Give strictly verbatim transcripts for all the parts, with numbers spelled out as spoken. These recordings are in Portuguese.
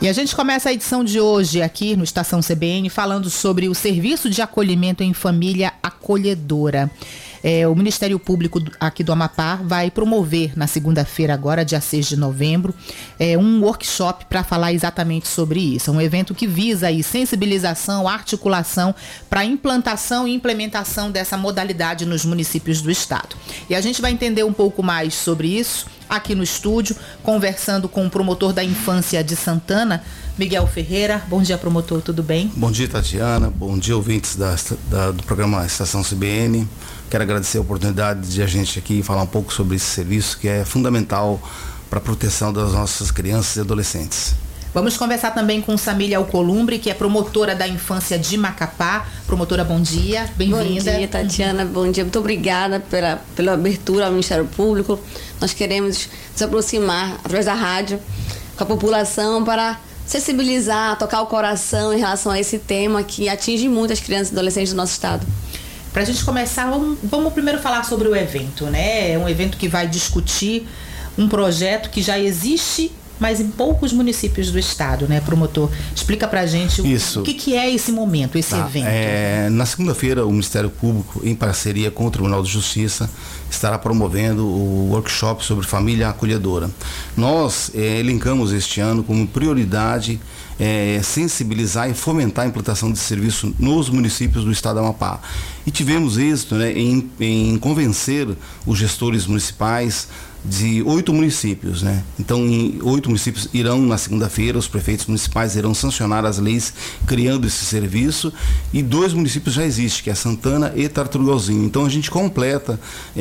E a gente começa a edição de hoje aqui no Estação C B N falando sobre o Serviço de Acolhimento em Família Acolhedora. É, o Ministério Público aqui do Amapá vai promover na segunda-feira, agora, dia seis de novembro, é, um workshop para falar exatamente sobre isso. É um evento que visa aí sensibilização, articulação para a implantação e implementação dessa modalidade nos municípios do estado. E a gente vai entender um pouco mais sobre isso aqui no estúdio, conversando com o promotor da infância de Santana, Miguel Ferreira. Bom dia, promotor, tudo bem? Bom dia, Tatiana. Bom dia, ouvintes da, da, do programa Estação C B N. Quero agradecer a oportunidade de a gente aqui falar um pouco sobre esse serviço que é fundamental para a proteção das nossas crianças e adolescentes. Vamos conversar também com Samília Alcolumbre, que é promotora da infância de Macapá. Promotora, bom dia, bem-vinda. Bom dia, Tatiana, bom dia. Muito obrigada pela, pela abertura ao Ministério Público. Nós queremos nos aproximar, através da rádio, com a população para sensibilizar, tocar o coração em relação a esse tema que atinge muito as crianças e adolescentes do nosso estado. Para a gente começar, vamos, vamos primeiro falar sobre o evento, né? É um evento que vai discutir um projeto que já existe, mas em poucos municípios do estado, né, promotor? Explica pra gente o, o que, que é esse momento, esse tá, evento. É, na segunda-feira, o Ministério Público, em parceria com o Tribunal de Justiça, estará promovendo o workshop sobre família acolhedora. Nós é, elencamos este ano como prioridade é, sensibilizar e fomentar a implantação de serviço nos municípios do estado do Amapá. E tivemos êxito, né, em, em convencer os gestores municipais de oito municípios, né? Então, em oito municípios irão na segunda-feira, os prefeitos municipais irão sancionar as leis criando esse serviço, e dois municípios já existem, que é Santana e Tartarugalzinho. Então, a gente completa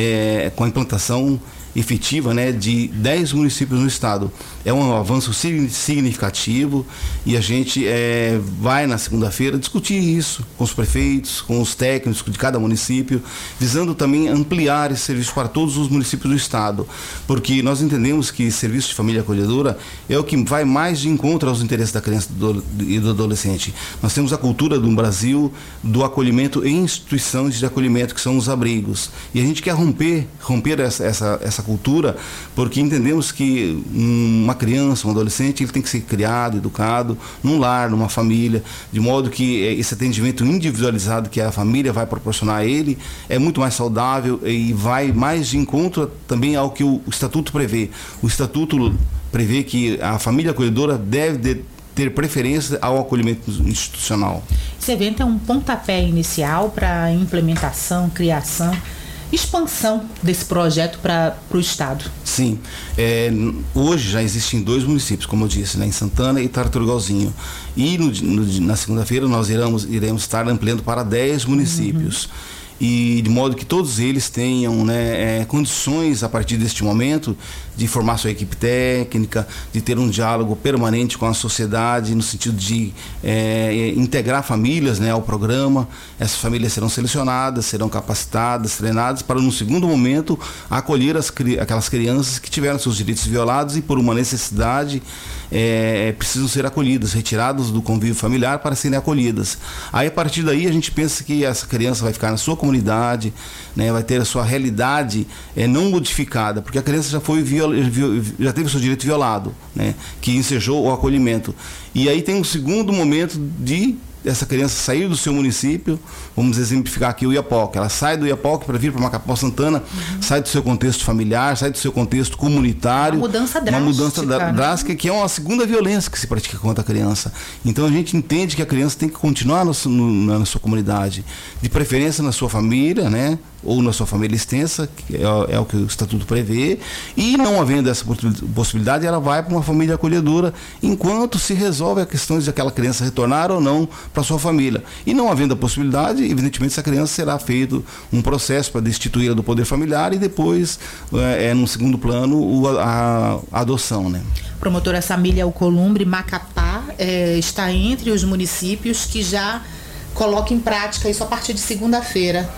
é, com a implantação efetiva, né, de dez municípios no estado. É um avanço significativo e a gente é, vai na segunda-feira discutir isso com os prefeitos, com os técnicos de cada município, visando também ampliar esse serviço para todos os municípios do estado, porque nós entendemos que serviço de família acolhedora é o que vai mais de encontro aos interesses da criança e do adolescente. Nós temos a cultura do Brasil do acolhimento em instituições de acolhimento, que são os abrigos, e a gente quer romper, romper essa, essa, essa cultura, porque entendemos que uma criança, um adolescente, ele tem que ser criado, educado num lar, numa família, de modo que esse atendimento individualizado que a família vai proporcionar a ele é muito mais saudável e vai mais de encontro também ao que o Estatuto prevê. O Estatuto prevê que a família acolhedora deve de ter preferência ao acolhimento institucional. Esse evento é um pontapé inicial para a implementação, criação, expansão desse projeto para o estado. Sim, é, hoje já existem dois municípios, como eu disse, né, em Santana e Tartarugalzinho, e no, no, na segunda-feira nós iremos, iremos estar ampliando para dez municípios. Uhum. E de modo que todos eles tenham, né, é, condições a partir deste momento de formar sua equipe técnica, de ter um diálogo permanente com a sociedade no sentido de é, integrar famílias, né, ao programa. Essas famílias serão selecionadas, serão capacitadas, treinadas para no segundo momento acolher as, aquelas crianças que tiveram seus direitos violados e por uma necessidade é, precisam ser acolhidas, retiradas do convívio familiar para serem acolhidas. Aí a partir daí a gente pensa que essa criança vai ficar na sua comunidade, né, vai ter a sua realidade é, não modificada, porque a criança já foi viola, já teve o seu direito violado, né, que ensejou o acolhimento. E aí tem um segundo momento de essa criança sair do seu município. Vamos exemplificar aqui o Iapoque. Ela sai do Iapoque para vir para Macapá Santana, uhum. sai do seu contexto familiar, sai do seu contexto comunitário. Uma mudança drástica. Uma mudança né? drástica, que é uma segunda violência que se pratica contra a criança. Então a gente entende que a criança tem que continuar no, no, na sua comunidade, de preferência na sua família, né? Ou na sua família extensa, que é, é o que o Estatuto prevê, e não havendo essa possibilidade, ela vai para uma família acolhedora, enquanto se resolve a questão de aquela criança retornar ou não para sua família. E não havendo a possibilidade, evidentemente, essa criança será feito um processo para destituí-la do poder familiar e depois, é, é num segundo plano, o, a, a adoção, né? Promotora Samília Alcolumbre, Macapá é, está entre os municípios que já colocam em prática isso a partir de segunda-feira.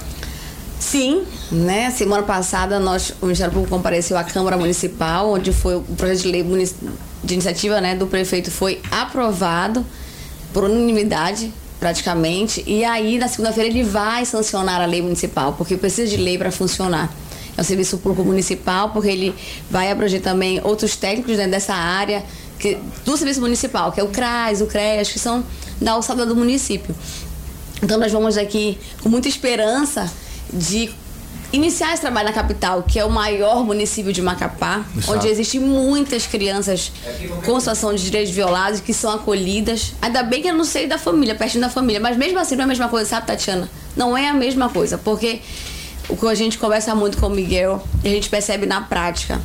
Sim, né? Semana passada nós, o Ministério Público compareceu à Câmara Municipal, onde foi o projeto de lei de iniciativa, né, do prefeito foi aprovado por unanimidade, praticamente, e aí na segunda-feira ele vai sancionar a lei municipal, porque precisa de lei para funcionar. É o serviço público municipal, porque ele vai abranger também outros técnicos, né, dessa área que, do serviço municipal, que é o CRAS, o CREAS, que são da alçada do município. Então nós vamos aqui com muita esperança de iniciar esse trabalho na capital, que é o maior município de Macapá, Exato. Onde existem muitas crianças com situação de direitos violados que são acolhidas. Ainda bem que eu não sei da família, pertinho da família, mas mesmo assim não é a mesma coisa, sabe, Tatiana? Não é a mesma coisa, porque o que a gente conversa muito com o Miguel, a gente percebe na prática,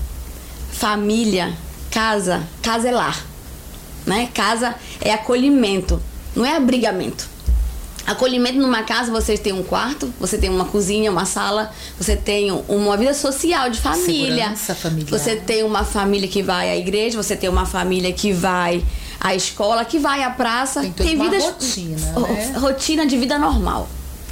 família, casa, casa é lar, né? Casa é acolhimento, não é abrigamento. Acolhimento numa casa, você tem um quarto, você tem uma cozinha, uma sala, você tem uma vida social de família. Segurança familiar. Você tem uma família que vai à igreja, você tem uma família que vai à escola, que vai à praça. Tem toda tem uma vidas, rotina, né? Rotina de vida normal.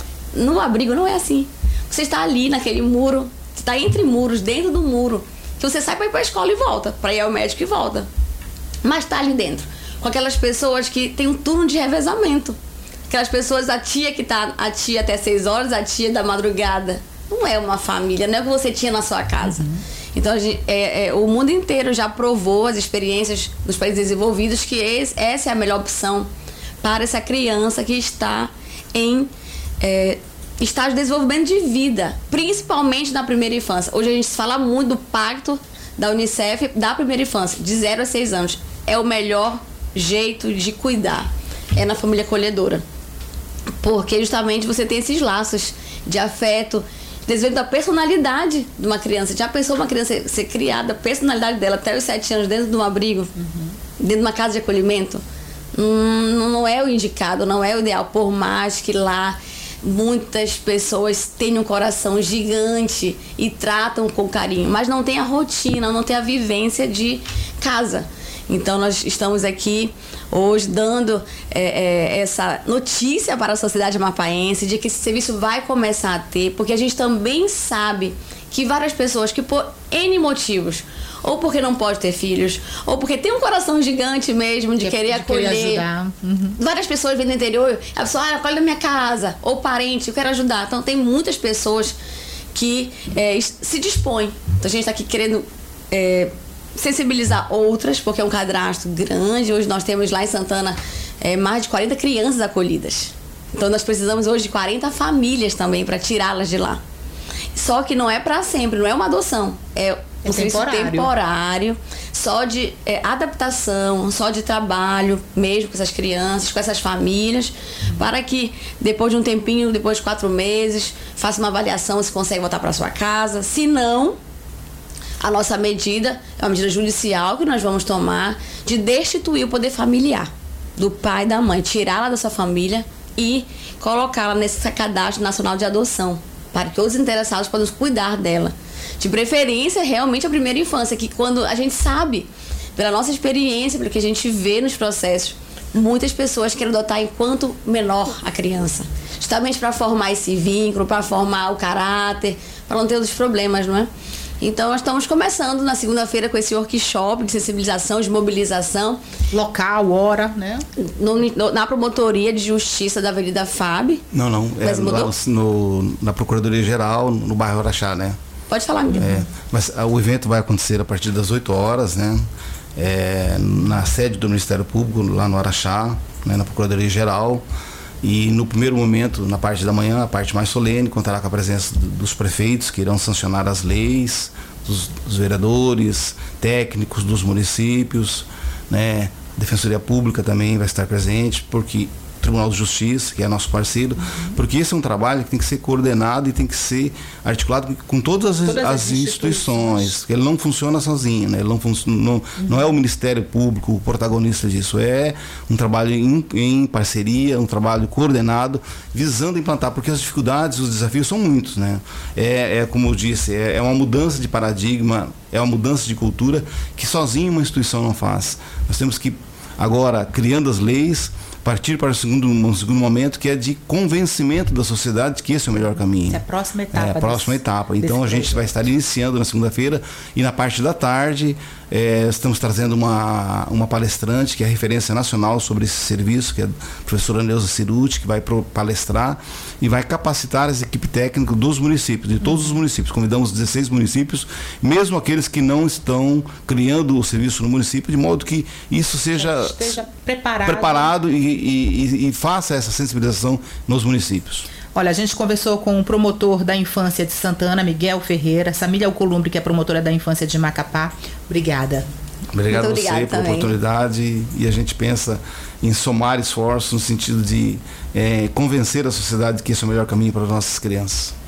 No abrigo não é assim. Você está ali naquele muro, você está entre muros, dentro do muro, que você sai para ir para a escola e volta, para ir ao médico e volta. Mas está ali dentro, com aquelas pessoas que tem um turno de revezamento. Aquelas pessoas, a tia que tá, a tia até seis horas, a tia da madrugada. Não é uma família, não é o que você tinha na sua casa. Uhum. Então, a gente, é, é, o mundo inteiro já provou as experiências dos países desenvolvidos que esse, essa é a melhor opção para essa criança que está em é, estágio de desenvolvimento de vida, principalmente na primeira infância. Hoje a gente fala muito do pacto da Unicef da primeira infância, de zero a seis anos. É o melhor jeito de cuidar, é na família acolhedora. Porque justamente você tem esses laços de afeto, desenvolvimento da personalidade de uma criança. Já pensou uma criança ser, ser criada, a personalidade dela até os sete anos dentro de um abrigo, uhum. dentro de uma casa de acolhimento? Hum, não é o indicado, não é o ideal, por mais que lá muitas pessoas têm um coração gigante e tratam com carinho, mas não tem a rotina, não tem a vivência de casa. Então nós estamos aqui hoje dando é, é, essa notícia para a sociedade amapaense de que esse serviço vai começar a ter, porque a gente também sabe que várias pessoas que por N motivos, ou porque não pode ter filhos, ou porque tem um coração gigante mesmo de, de querer de acolher. Querer ajudar. Uhum. Várias pessoas vêm do interior, a pessoa, ah, acolhe na minha casa, ou parente, eu quero ajudar. Então tem muitas pessoas que é, se dispõem. Então a gente está aqui querendo é, sensibilizar outras, porque é um cadastro grande. Hoje nós temos lá em Santana é, mais de quarenta crianças acolhidas. Então nós precisamos hoje de quarenta famílias também para tirá-las de lá. Só que não é para sempre, não é uma adoção, é um é serviço temporário. temporário, só de é, adaptação, só de trabalho mesmo com essas crianças, com essas famílias, uhum. para que depois de um tempinho, depois de quatro meses, faça uma avaliação se consegue voltar para sua casa. Se não, a nossa medida é uma medida judicial que nós vamos tomar de destituir o poder familiar do pai e da mãe, tirá-la da sua família e colocá-la nesse cadastro nacional de adoção, para que todos os interessados possam cuidar dela. De preferência, realmente a primeira infância, que quando a gente sabe, pela nossa experiência, pelo que a gente vê nos processos, muitas pessoas querem adotar enquanto menor a criança. Justamente para formar esse vínculo, para formar o caráter, para não ter outros problemas, não é? Então, nós estamos começando na segunda-feira com esse workshop de sensibilização, de mobilização. Local, hora, né? No, no, na promotoria de justiça da Avenida Fábio. Não, não. É lá no, na Procuradoria-Geral, no bairro Araxá, né? Pode falar, Miguel. É, mas a, o evento vai acontecer a partir das oito horas, né? É, na sede do Ministério Público, lá no Araxá, né? Na Procuradoria-Geral. E no primeiro momento, na parte da manhã, a parte mais solene, contará com a presença dos prefeitos que irão sancionar as leis, dos, dos vereadores, técnicos dos municípios, né? A Defensoria Pública também vai estar presente, porque o Tribunal de Justiça, que é nosso parceiro, uhum. porque esse é um trabalho que tem que ser coordenado e tem que ser articulado com todas as, todas as, as instituições, instituições, que ele não funciona sozinho, né? Ele não, não, uhum. não é o Ministério Público o protagonista disso, é um trabalho em, em parceria, um trabalho coordenado, visando implantar, porque as dificuldades, os desafios são muitos, né? É, é como eu disse, é, é uma mudança de paradigma, é uma mudança de cultura que sozinho uma instituição não faz. Nós temos que, agora, criando as leis, partir para o segundo, um segundo momento, que é de convencimento da sociedade de que esse é o melhor caminho. Essa é a próxima etapa. É a próxima desse, etapa. Então a gente projeto. vai estar iniciando na segunda-feira e na parte da tarde é, estamos trazendo uma, uma palestrante que é referência nacional sobre esse serviço, que é a professora Neuza Ciruti, que vai pro, palestrar e vai capacitar as equipes técnicas dos municípios, de todos os municípios. Convidamos dezesseis municípios, mesmo aqueles que não estão criando o serviço no município, de modo que isso seja esteja preparado, preparado e, e, e faça essa sensibilização nos municípios. Olha, a gente conversou com o promotor da infância de Santana, Miguel Ferreira, Samília Alcolumbre, que é promotora da infância de Macapá. Obrigada. Obrigado a você pela oportunidade, e a gente pensa em somar esforços no sentido de é, convencer a sociedade que esse é o melhor caminho para as nossas crianças.